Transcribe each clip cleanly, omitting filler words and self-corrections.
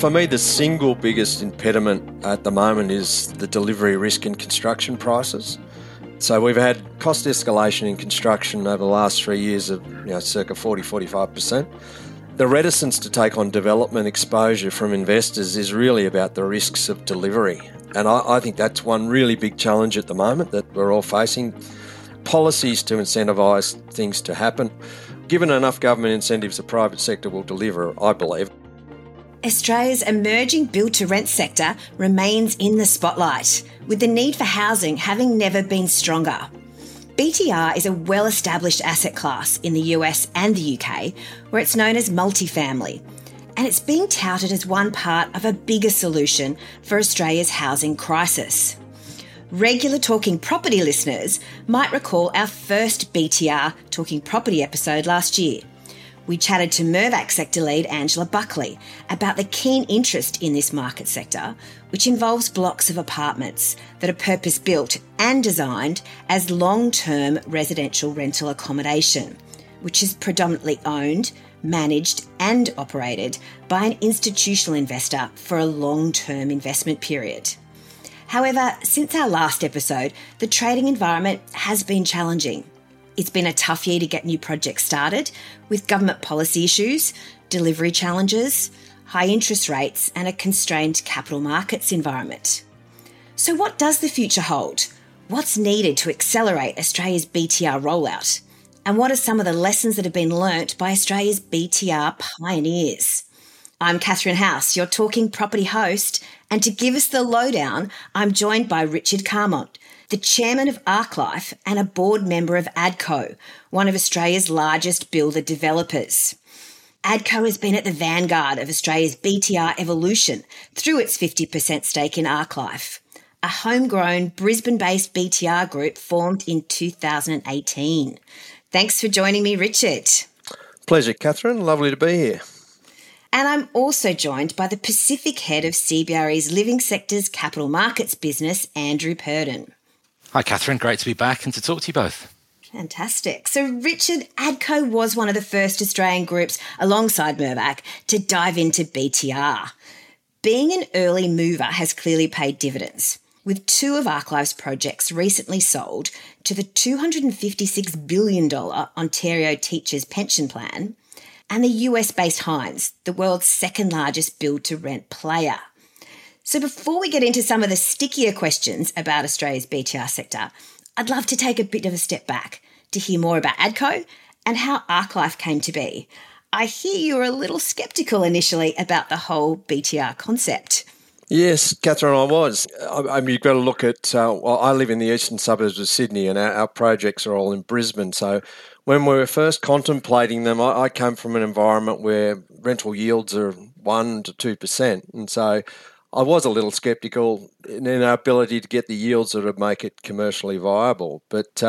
For me, the single biggest impediment at the moment is the delivery risk in construction prices. So we've had cost escalation in construction over the last 3 years of circa 40-45%. The reticence to take on development exposure from investors is really about the risks of delivery. And I think that's one really big challenge at the moment that we're all facing. Policies to incentivise things to happen. Given enough government incentives, the private sector will deliver, I believe. Australia's emerging build-to-rent sector remains in the spotlight, with the need for housing having never been stronger. BTR is a well-established asset class in the US and the UK, where it's known as multifamily, and it's being touted as one part of a bigger solution for Australia's housing crisis. Regular Talking Property listeners might recall our first BTR Talking Property episode last year. We chatted to Mirvac sector lead Angela Buckley about the keen interest in this market sector, which involves blocks of apartments that are purpose-built and designed as long-term residential rental accommodation, which is predominantly owned, managed and operated by an institutional investor for a long-term investment period. However, since our last episode, the trading environment has been challenging. It's been a tough year to get new projects started, with government policy issues, delivery challenges, high interest rates and a constrained capital markets environment. So what does the future hold? What's needed to accelerate Australia's BTR rollout? And what are some of the lessons that have been learnt by Australia's BTR pioneers? I'm Catherine House, your Talking Property host, and to give us the lowdown, I'm joined by Richard Carmont, the chairman of ArcLife and a board member of ADCO, one of Australia's largest builder developers. ADCO has been at the vanguard of Australia's BTR evolution through its 50% stake in ArcLife, a homegrown Brisbane-based BTR group formed in 2018. Thanks for joining me, Richard. Pleasure, Catherine. Lovely to be here. And I'm also joined by the Pacific head of CBRE's Living Sectors Capital Markets business, Andrew Purdon. Hi, Catherine. Great to be back and to talk to you both. Fantastic. So, Richard, ADCO was one of the first Australian groups, alongside Mirvac, to dive into BTR. Being an early mover has clearly paid dividends, with two of ArcLife's projects recently sold to the $256 billion Ontario Teachers Pension Plan and the US-based Hines, the world's second largest build-to-rent player. So before we get into some of the stickier questions about Australia's BTR sector, I'd love to take a bit of a step back to hear more about ADCO and how ArcLife came to be. I hear you were a little sceptical initially about the whole BTR concept. Yes, Catherine, I was. You've got to look at, I live in the eastern suburbs of Sydney and our projects are all in Brisbane. So when we were first contemplating them, I came from an environment where rental yields are 1 to 2%. And so I was a little sceptical in our ability to get the yields that would make it commercially viable. But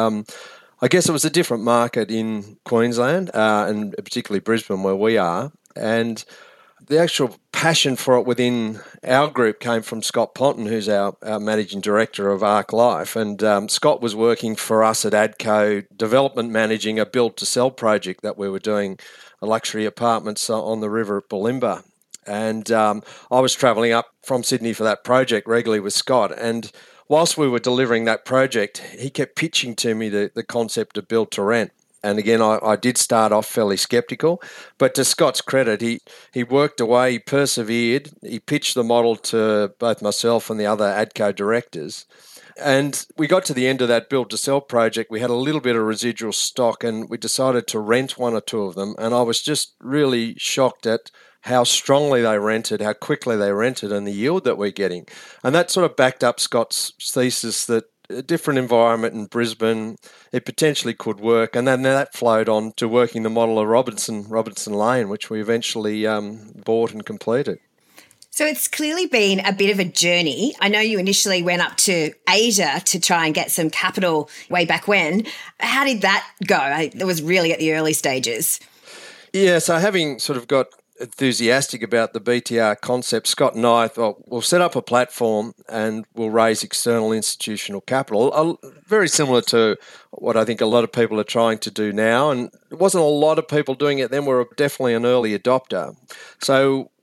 I guess it was a different market in Queensland and particularly Brisbane where we are. And the actual passion for it within our group came from Scott Ponton, who's our managing director of ArcLife. And Scott was working for us at ADCO, development managing a build-to-sell project that we were doing, luxury apartments on the river at Bulimba. And I was travelling up from Sydney for that project regularly with Scott. And whilst we were delivering that project, he kept pitching to me the concept of build-to-rent. And again, I did start off fairly sceptical, but to Scott's credit, he worked away, he persevered, he pitched the model to both myself and the other ADCO directors. And we got to the end of that build-to-sell project, we had a little bit of residual stock and we decided to rent one or two of them. And I was just really shocked at how strongly they rented, how quickly they rented and the yield that we're getting. And that sort of backed up Scott's thesis that a different environment in Brisbane, it potentially could work. And then that flowed on to working the model of Robinson Lane, which we eventually bought and completed. So it's clearly been a bit of a journey. I know you initially went up to Asia to try and get some capital way back when. How did that go? It was really at the early stages. Yeah, so having sort of got enthusiastic about the BTR concept, Scott and I thought we'll set up a platform and we'll raise external institutional capital, very similar to what I think a lot of people are trying to do now. And it wasn't a lot of people doing it then. We were definitely an early adopter. So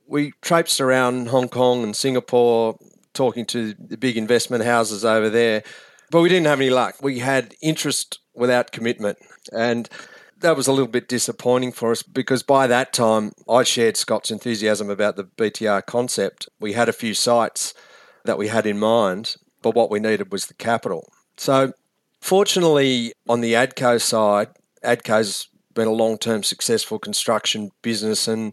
we traipsed around Hong Kong and Singapore talking to the big investment houses over there, but we didn't have any luck. We had interest without commitment, and that was a little bit disappointing for us because by that time I shared Scott's enthusiasm about the BTR concept. We had a few sites that we had in mind, but what we needed was the capital. So fortunately on the ADCO side, ADCO's been a long-term successful construction business, and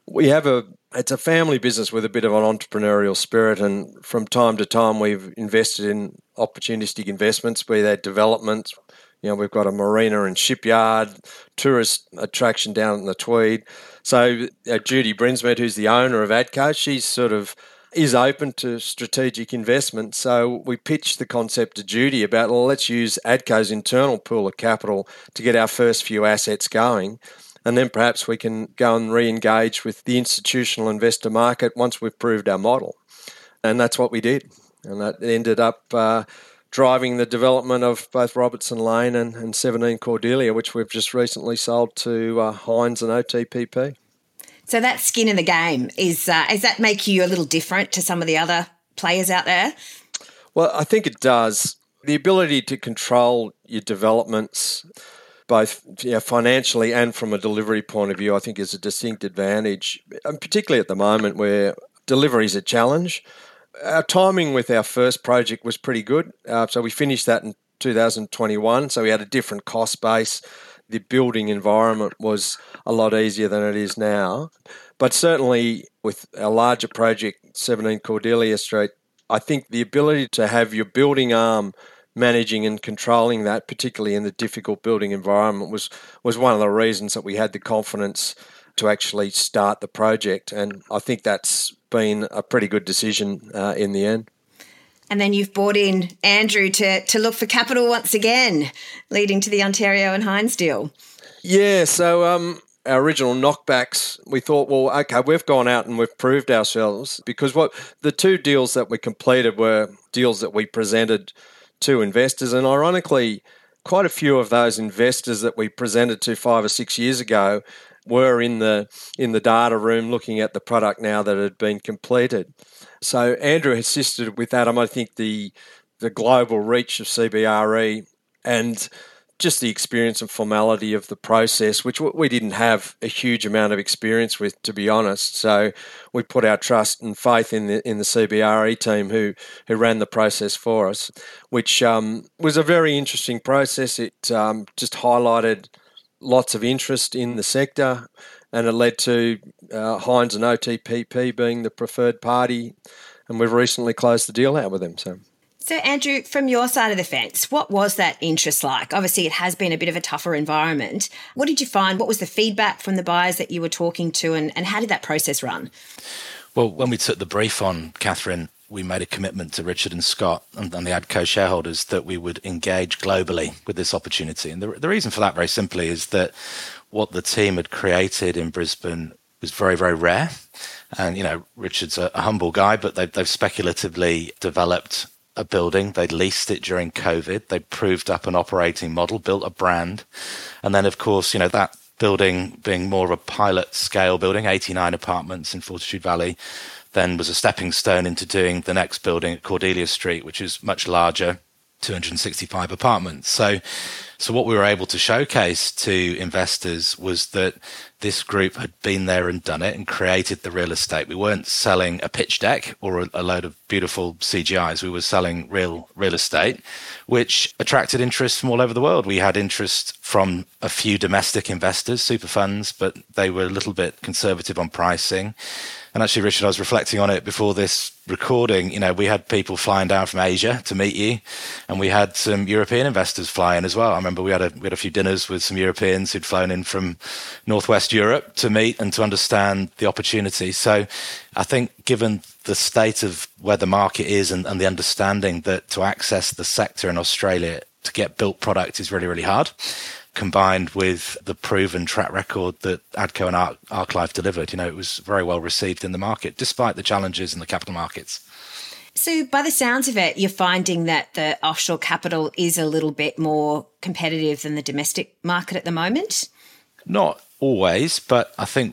it's a family business with a bit of an entrepreneurial spirit, and from time to time we've invested in opportunistic investments, be they developments. We've got a marina and shipyard, tourist attraction down in the Tweed. So Judy Brinsmead, who's the owner of ADCO, she's sort of is open to strategic investment. So we pitched the concept to Judy about, well, let's use ADCO's internal pool of capital to get our first few assets going. And then perhaps we can go and re-engage with the institutional investor market once we've proved our model. And that's what we did. And that ended up driving the development of both Robertson Lane and 17 Cordelia, which we've just recently sold to Hines and OTPP. So that skin in the game, does that make you a little different to some of the other players out there? Well, I think it does. The ability to control your developments, both financially and from a delivery point of view, I think is a distinct advantage, and particularly at the moment where delivery is a challenge. Our timing with our first project was pretty good. So we finished that in 2021, so we had a different cost base. The building environment was a lot easier than it is now. But certainly with our larger project, 17 Cordelia Street, I think the ability to have your building arm managing and controlling that, particularly in the difficult building environment, was one of the reasons that we had the confidence to actually start the project. And I think that's been a pretty good decision in the end. And then you've brought in Andrew to look for capital once again, leading to the Ontario and Hines deal. Yeah, so our original knockbacks, we thought, well, okay, we've gone out and we've proved ourselves, because the two deals that we completed were deals that we presented to investors, and ironically, quite a few of those investors that we presented to 5 or 6 years ago were in the data room looking at the product now that had been completed. So Andrew assisted with that. I think the global reach of CBRE and just the experience and formality of the process, which we didn't have a huge amount of experience with, to be honest. So we put our trust and faith in the CBRE team who ran the process for us, which was a very interesting process. It just highlighted lots of interest in the sector, and it led to Hines and OTPP being the preferred party, and we've recently closed the deal out with them. So, Andrew, from your side of the fence, what was that interest like? Obviously, it has been a bit of a tougher environment. What did you find? What was the feedback from the buyers that you were talking to, and how did that process run? Well, when we took the brief on, Catherine, we made a commitment to Richard and Scott and the ADCO shareholders that we would engage globally with this opportunity. And the reason for that, very simply, is that what the team had created in Brisbane was very, very rare. And, Richard's a humble guy, but they've speculatively developed a building. They'd leased it during COVID. They'd proved up an operating model, built a brand. And then, of course, that building being more of a pilot scale building, 89 apartments in Fortitude Valley, then was a stepping stone into doing the next building at Cordelia Street, which is much larger, 265 apartments. So what we were able to showcase to investors was that this group had been there and done it and created the real estate. We weren't selling a pitch deck or a load of beautiful CGIs. We were selling real estate, which attracted interest from all over the world. We had interest from a few domestic investors, super funds, but they were a little bit conservative on pricing. And actually, Richard, I was reflecting on it before this recording. We had people flying down from Asia to meet you, and we had some European investors fly in as well. I remember we had a few dinners with some Europeans who'd flown in from Northwest Europe to meet and to understand the opportunity. So I think given the state of where the market is and the understanding that to access the sector in Australia to get built product is really, really hard, combined with the proven track record that ADCO and Arclife delivered, it was very well received in the market, despite the challenges in the capital markets. So by the sounds of it, you're finding that the offshore capital is a little bit more competitive than the domestic market at the moment? Not always, but I think what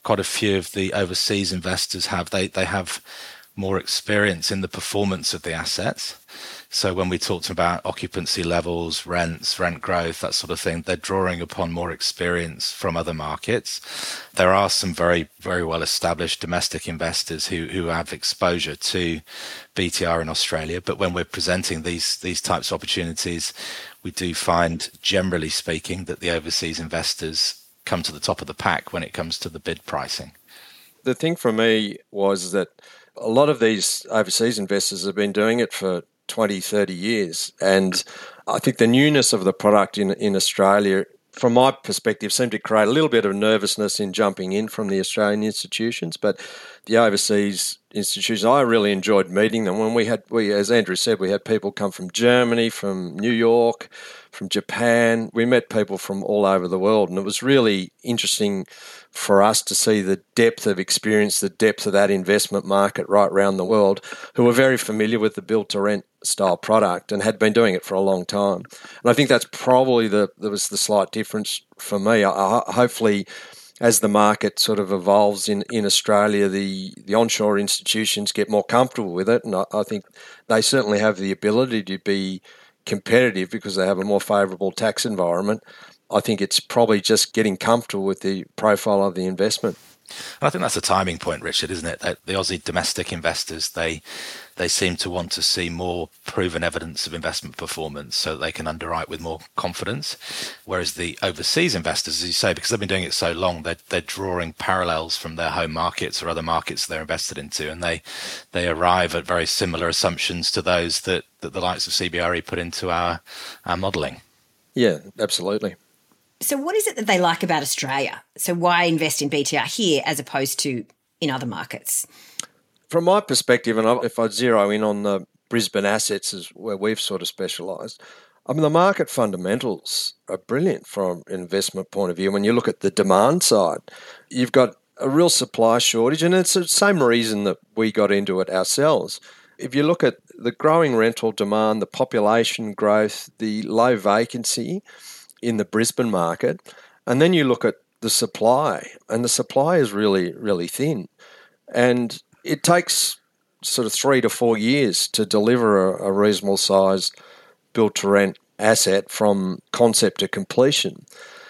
quite a few of the overseas investors have. They have more experience in the performance of the assets. So when we talked about occupancy levels, rents, rent growth, that sort of thing, they're drawing upon more experience from other markets. There are some very, very well established domestic investors who have exposure to BTR in Australia. But when we're presenting these types of opportunities, we do find, generally speaking, that the overseas investors come to the top of the pack when it comes to the bid pricing. The thing for me was that a lot of these overseas investors have been doing it for 20, 30 years. And I think the newness of the product in Australia, from my perspective, seemed to create a little bit of nervousness in jumping in from the Australian institutions. But the overseas institutions, I really enjoyed meeting them. When we, as Andrew said, we had people come from Germany, from New York, from Japan. We met people from all over the world, and it was really interesting for us to see the depth of experience, the depth of that investment market right around the world, who were very familiar with the build-to-rent style product and had been doing it for a long time. And I think that's probably there was the slight difference for me. Hopefully, as the market sort of evolves in Australia, the onshore institutions get more comfortable with it, and I think they certainly have the ability to be competitive because they have a more favourable tax environment. I think it's probably just getting comfortable with the profile of the investment. And I think that's a timing point, Richard, isn't it? That the Aussie domestic investors, they seem to want to see more proven evidence of investment performance so that they can underwrite with more confidence. Whereas the overseas investors, as you say, because they've been doing it so long, they're drawing parallels from their home markets or other markets they're invested into, and they arrive at very similar assumptions to those that the likes of CBRE put into our modelling. Yeah, absolutely. So what is it that they like about Australia? So why invest in BTR here as opposed to in other markets? From my perspective, and if I zero in on the Brisbane assets is where we've sort of specialised, I mean, the market fundamentals are brilliant from an investment point of view. When you look at the demand side, you've got a real supply shortage, and it's the same reason that we got into it ourselves. If you look at the growing rental demand, the population growth, the low vacancy in the Brisbane market, and then you look at the supply, and the supply is really, really thin. And it takes sort of 3 to 4 years to deliver a reasonable sized build-to-rent asset from concept to completion.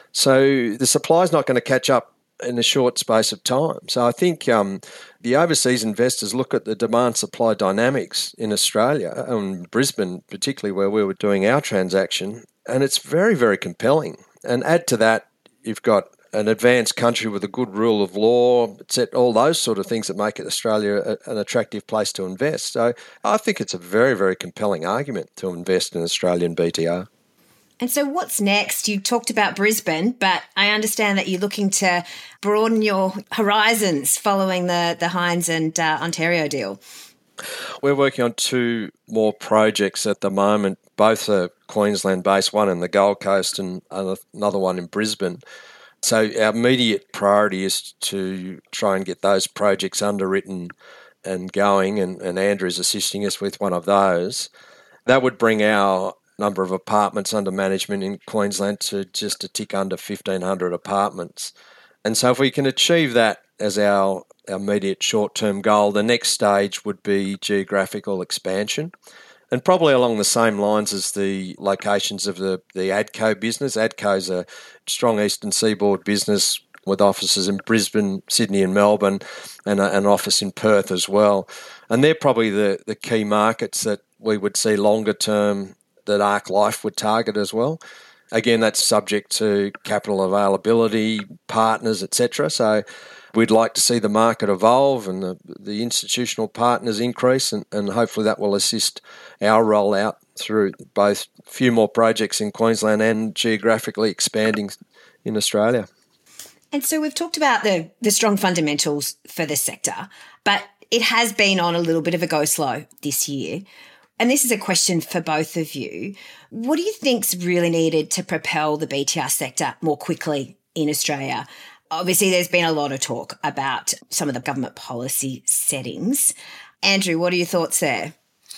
So the supply is not going to catch up in a short space of time. So I think the overseas investors look at the demand-supply dynamics in Australia, and Brisbane particularly where we were doing our transaction, and it's very, very compelling. And add to that, you've got an advanced country with a good rule of law, all those sort of things that make it Australia an attractive place to invest. So I think it's a very, very compelling argument to invest in Australian BTR. And so what's next? You talked about Brisbane, but I understand that you're looking to broaden your horizons following the Hines and Ontario deal. We're working on 2 more projects at the moment. Both are Queensland-based, one in the Gold Coast and another one in Brisbane. So our immediate priority is to try and get those projects underwritten and going, and Andrew's assisting us with one of those. That would bring our number of apartments under management in Queensland to just a tick under 1,500 apartments. And so if we can achieve that as our immediate short-term goal, the next stage would be geographical expansion. And probably along the same lines as the locations of the ADCO business. ADCO's a strong eastern seaboard business with offices in Brisbane, Sydney and Melbourne, and an office in Perth as well. And they're probably the key markets that we would see longer term that Arc Life would target as well. Again, that's subject to capital availability, partners, etc. So we'd like to see the market evolve and the institutional partners increase, and hopefully that will assist our rollout through both a few more projects in Queensland and geographically expanding in Australia. And so we've talked about the strong fundamentals for the sector, but it has been on a little bit of a go slow this year. And this is a question for both of you. What do you think's really needed to propel the BTR sector more quickly in Australia? Obviously, there's been a lot of talk about some of the government policy settings. Andrew, what are your thoughts there?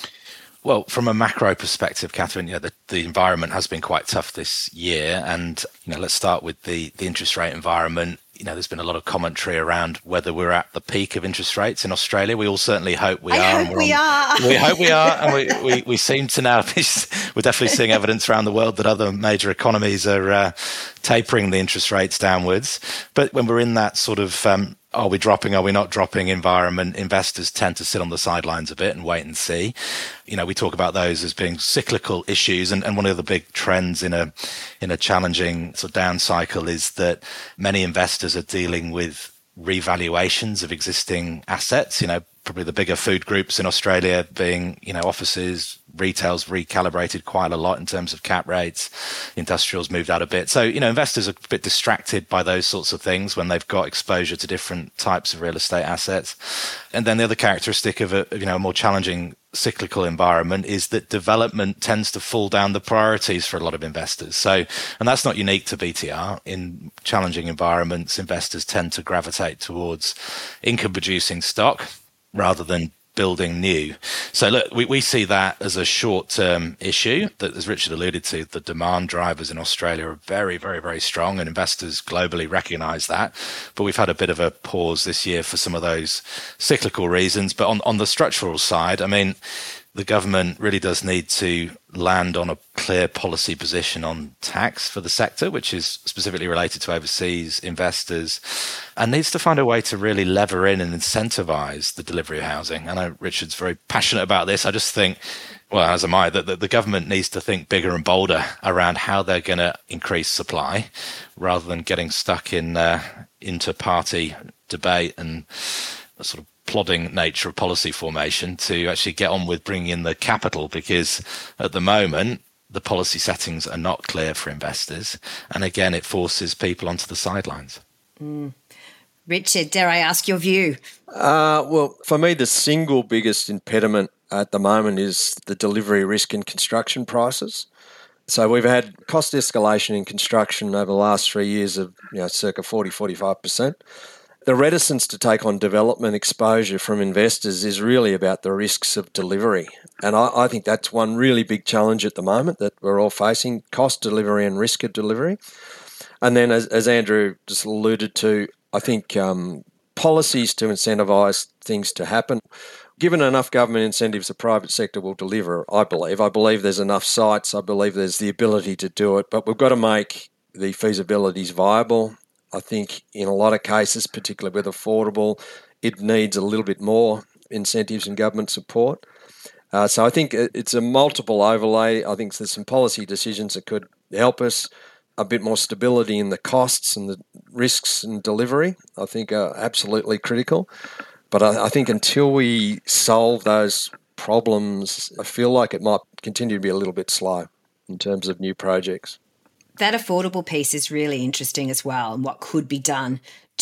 Well, from a macro perspective, Catherine, the environment has been quite tough this year. And, let's start with the interest rate environment. there's been a lot of commentary around whether we're at the peak of interest rates in Australia. We all certainly hope we are. I hope we are. We hope we are. And we seem to now, we're definitely seeing evidence around the world that other major economies are tapering the interest rates downwards. But when we're in that sort of are we dropping, are we not dropping environment, investors tend to sit on the sidelines a bit and wait and see. We talk about those as being cyclical issues. And one of the big trends in a challenging sort of down cycle is that many investors are dealing with revaluations of existing assets, probably the bigger food groups in Australia being, offices, retail's recalibrated quite a lot in terms of cap rates. Industrials moved out a bit. So, investors are a bit distracted by those sorts of things when they've got exposure to different types of real estate assets. And then the other characteristic of a more challenging cyclical environment is that development tends to fall down the priorities for a lot of investors. So, and that's not unique to BTR. In challenging environments, investors tend to gravitate towards income producing stock rather than building new. So look, we see that as a short-term issue that, as Richard alluded to, the demand drivers in Australia are very, very, very strong, and investors globally recognise that. But we've had a bit of a pause this year for some of those cyclical reasons. But on the structural side, the government really does need to land on a clear policy position on tax for the sector, which is specifically related to overseas investors, and needs to find a way to really lever in and incentivise the delivery of housing. I know Richard's very passionate about this. I just think, well, as am I, that the government needs to think bigger and bolder around how they're going to increase supply rather than getting stuck in inter-party debate and a sort of plodding nature of policy formation to actually get on with bringing in the capital, because at the moment the policy settings are not clear for investors, and again it forces people onto the sidelines. Richard, dare I ask your view? Well, for me the single biggest impediment at the moment is the delivery risk in construction prices. So we've had cost escalation in construction over the last 3 years of circa 40-45%. The reticence to take on development exposure from investors is really about the risks of delivery. And I think that's one really big challenge at the moment that we're all facing, cost delivery and risk of delivery. And then, as Andrew just alluded to, I think policies to incentivise things to happen. Given enough government incentives, the private sector will deliver, I believe. I believe there's enough sites. I believe there's the ability to do it. But we've got to make the feasibilities viable. I think in a lot of cases, particularly with affordable, it needs a little bit more incentives and government support. So I think it's a multiple overlay. I think there's some policy decisions that could help us. A bit more stability in the costs and the risks and delivery, I think, are absolutely critical. But I think until we solve those problems, I feel like it might continue to be a little bit slow in terms of new projects. That affordable piece is really interesting as well, and what could be done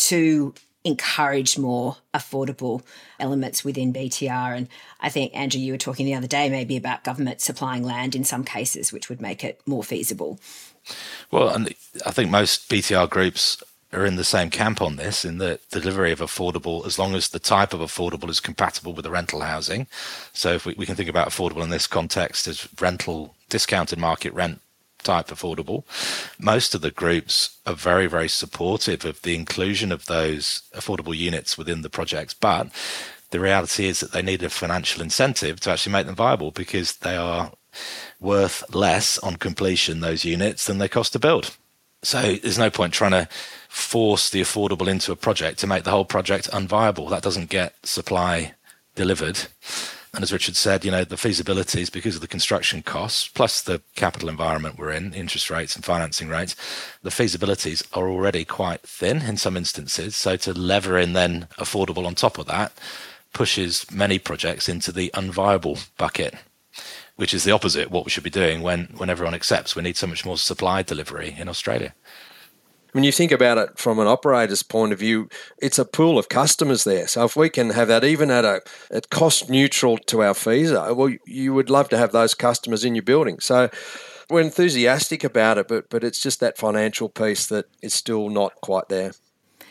to encourage more affordable elements within BTR. And I think, Andrew, you were talking the other day maybe about government supplying land in some cases, which would make it more feasible. Well, and I think most BTR groups are in the same camp on this, in the delivery of affordable, as long as the type of affordable is compatible with the rental housing. So if we can think about affordable in this context as rental, discounted market rent type affordable. Most of the groups are very, very supportive of the inclusion of those affordable units within the projects, but the reality is that they need a financial incentive to actually make them viable, because they are worth less on completion, those units, than they cost to build. So there's no point trying to force the affordable into a project to make the whole project unviable. That doesn't get supply delivered. And as Richard said, the feasibilities, because of the construction costs, plus the capital environment we're in, interest rates and financing rates, the feasibilities are already quite thin in some instances. So to lever in then affordable on top of that pushes many projects into the unviable bucket, which is the opposite of what we should be doing when everyone accepts we need so much more supply delivery in Australia. When you think about it from an operator's point of view, it's a pool of customers there. So if we can have that even at cost neutral to our fees, well, you would love to have those customers in your building. So we're enthusiastic about it, but it's just that financial piece that is still not quite there.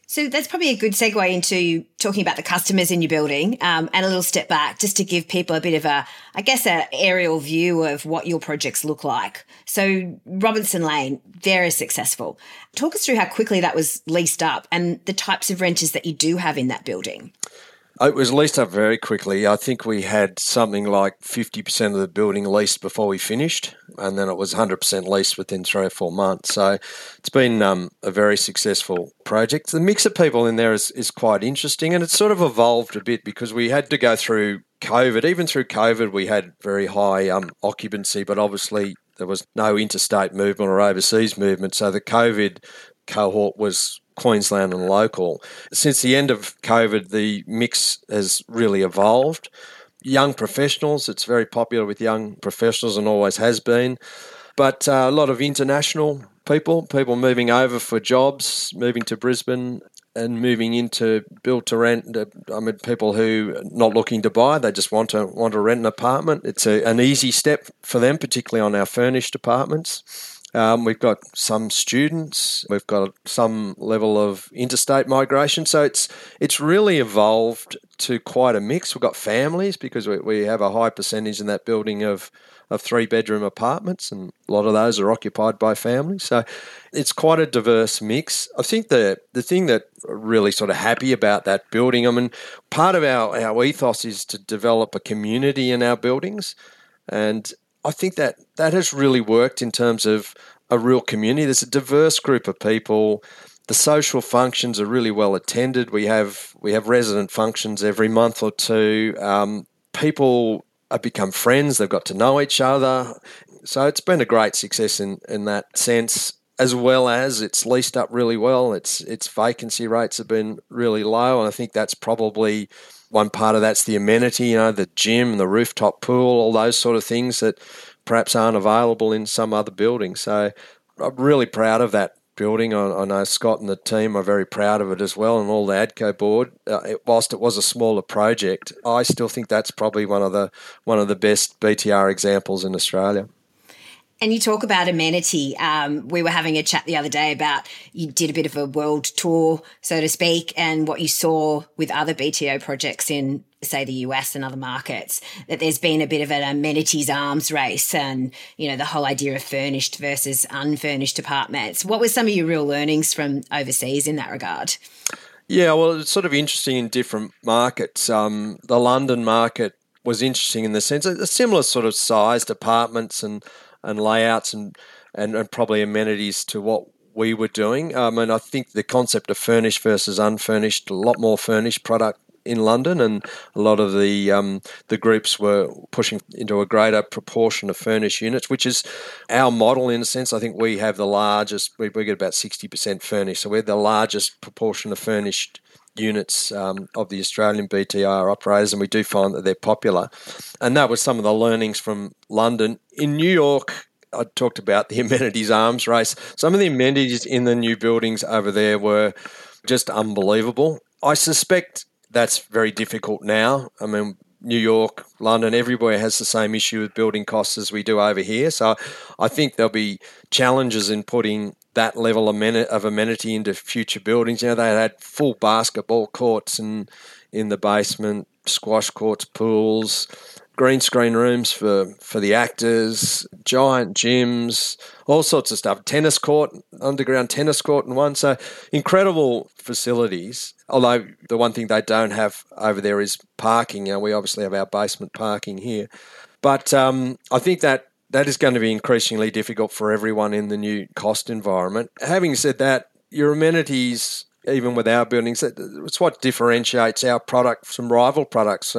So that's probably a good segue into talking about the customers in your building, and a little step back just to give people a bit of an aerial view of what your projects look like. So Robinson Lane, very successful. Talk us through how quickly that was leased up and the types of renters that you do have in that building. It was leased up very quickly. I think we had something like 50% of the building leased before we finished, and then it was 100% leased within 3 or 4 months. So it's been a very successful project. The mix of people in there is quite interesting, and it's sort of evolved a bit because we had to go through COVID. Even through COVID, we had very high occupancy, but obviously there was no interstate movement or overseas movement. So the COVID cohort was Queensland and local. Since the end of COVID, the mix has really evolved. Young professionals, it's very popular with young professionals and always has been, but a lot of international people moving over for jobs, moving to Brisbane and moving into build to rent. I mean, people who are not looking to buy, they just want to rent an apartment. It's an easy step for them, particularly on our furnished apartments. We've got some students, we've got some level of interstate migration. So it's really evolved to quite a mix. We've got families because we have a high percentage in that building of 3-bedroom apartments, and a lot of those are occupied by families. So it's quite a diverse mix. I think the thing that really sort of happy about that building, I mean, part of our ethos is to develop a community in our buildings, and I think that has really worked in terms of a real community. There's a diverse group of people. The social functions are really well attended. We have resident functions every month or two. People have become friends. They've got to know each other. So it's been a great success in that sense, as well as it's leased up really well. Its vacancy rates have been really low, and I think that's probably one part of that's the amenity, the gym, the rooftop pool, all those sort of things that perhaps aren't available in some other buildings. So I'm really proud of that building. I know Scott and the team are very proud of it as well, and all the ADCO board. Whilst it was a smaller project, I still think that's probably one of the best BTR examples in Australia. And you talk about amenity. We were having a chat the other day about you did a bit of a world tour, so to speak, and what you saw with other BTO projects in, say, the US and other markets, that there's been a bit of an amenities arms race and, the whole idea of furnished versus unfurnished apartments. What were some of your real learnings from overseas in that regard? Yeah, well, it's sort of interesting in different markets. The London market was interesting in the sense of a similar sort of sized apartments and layouts and probably amenities to what we were doing. And I think the concept of furnished versus unfurnished, a lot more furnished product in London, and a lot of the groups were pushing into a greater proportion of furnished units, which is our model in a sense. I think we have the largest, we get about 60% furnished, so we're the largest proportion of furnished units of the Australian BTR operators, and we do find that they're popular. And that was some of the learnings from London. In New York, I talked about the amenities arms race. Some of the amenities in the new buildings over there were just unbelievable. I suspect that's very difficult now. I mean, New York, London, everywhere has the same issue with building costs as we do over here. So I think there'll be challenges in putting that level of amenity into future buildings. They had full basketball courts in the basement, squash courts, pools, green screen rooms for the actors, giant gyms, all sorts of stuff. Tennis court, underground tennis court in one. So incredible facilities. Although the one thing they don't have over there is parking. We obviously have our basement parking here. But I think that is going to be increasingly difficult for everyone in the new cost environment. Having said that, your amenities, even with our buildings, it's what differentiates our product from rival products.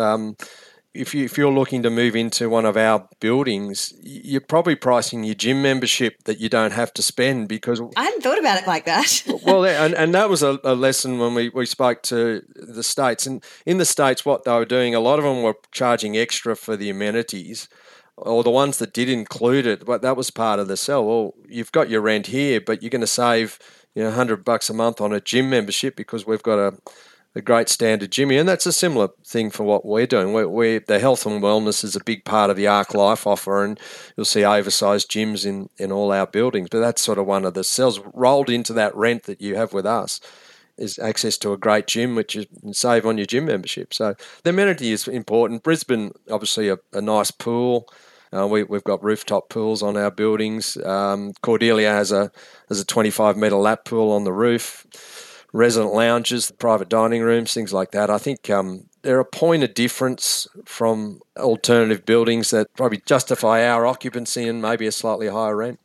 If you're looking to move into one of our buildings, you're probably pricing your gym membership that you don't have to spend because... I hadn't thought about it like that. Well, and that was a lesson when we spoke to the States. And in the States, what they were doing, a lot of them were charging extra for the amenities, or the ones that did include it, but that was part of the sell. Well, you've got your rent here, but you're going to save $100 a month on a gym membership because we've got a great standard gym here. And that's a similar thing for what we're doing. The health and wellness is a big part of the Arc Life offer, and you'll see oversized gyms in all our buildings. But that's sort of one of the sells rolled into that rent that you have with us. is access to a great gym, which you can save on your gym membership. So the amenity is important. Brisbane, obviously, a nice pool. We've got rooftop pools on our buildings. Cordelia has a 25-metre lap pool on the roof. Resident lounges, private dining rooms, things like that. I think they're a point of difference from alternative buildings that probably justify our occupancy and maybe a slightly higher rent.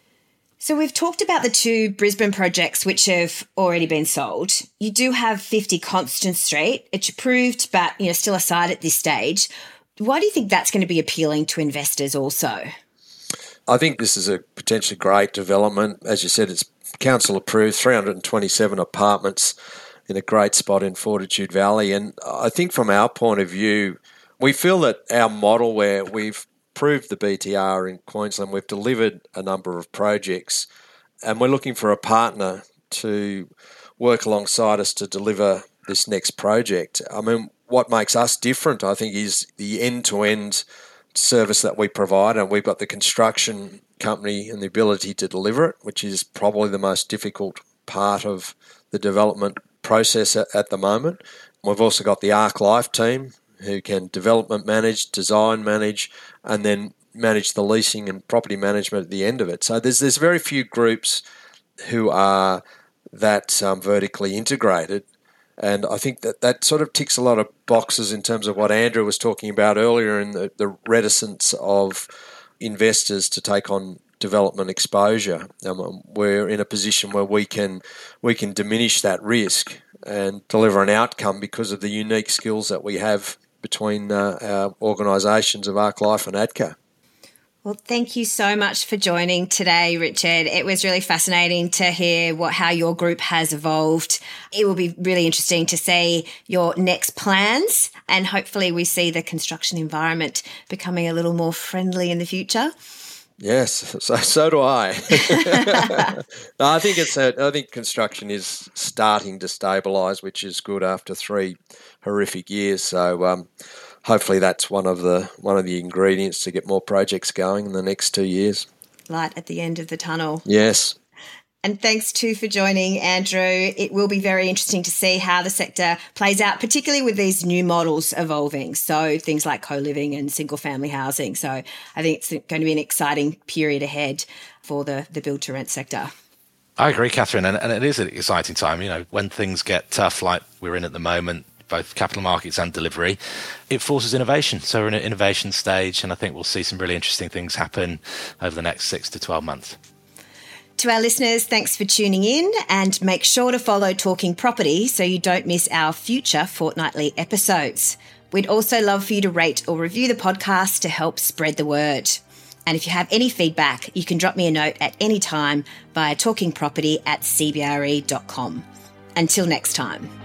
So we've talked about the 2 Brisbane projects which have already been sold. You do have 50 Constant Street. It's approved, but still a site at this stage. Why do you think that's going to be appealing to investors also? I think this is a potentially great development. As you said, it's council approved, 327 apartments in a great spot in Fortitude Valley. And I think from our point of view, we feel that our model where we've proved the BTR in Queensland, we've delivered a number of projects, and we're looking for a partner to work alongside us to deliver this next project. I mean, what makes us different, I think, is the end-to-end service that we provide, and we've got the construction company and the ability to deliver it, which is probably the most difficult part of the development process at the moment. We've also got the Arc Life team who can development manage, design manage, and then manage the leasing and property management at the end of it. So there's very few groups who are that vertically integrated. And I think that sort of ticks a lot of boxes in terms of what Andrew was talking about earlier in the reticence of investors to take on development exposure. We're in a position where we can diminish that risk and deliver an outcome because of the unique skills that we have between our organisations of Arc Life and ADCO. Well, thank you so much for joining today, Richard. It was really fascinating to hear how your group has evolved. It will be really interesting to see your next plans, and hopefully we see the construction environment becoming a little more friendly in the future. Yes, so do I. No, I think construction is starting to stabilise, which is good after 3 horrific years. So hopefully that's one of the ingredients to get more projects going in the next 2 years. Light at the end of the tunnel. Yes. And thanks too for joining, Andrew. It will be very interesting to see how the sector plays out, particularly with these new models evolving. So things like co-living and single-family housing. So I think it's going to be an exciting period ahead for the build-to-rent sector. I agree, Catherine, and it is an exciting time. When things get tough like we're in at the moment, both capital markets and delivery, it forces innovation. So we're in an innovation stage, and I think we'll see some really interesting things happen over the next 6 to 12 months. To our listeners, thanks for tuning in, and make sure to follow Talking Property so you don't miss our future fortnightly episodes. We'd also love for you to rate or review the podcast to help spread the word. And if you have any feedback, you can drop me a note at any time via talkingproperty@cbre.com. Until next time.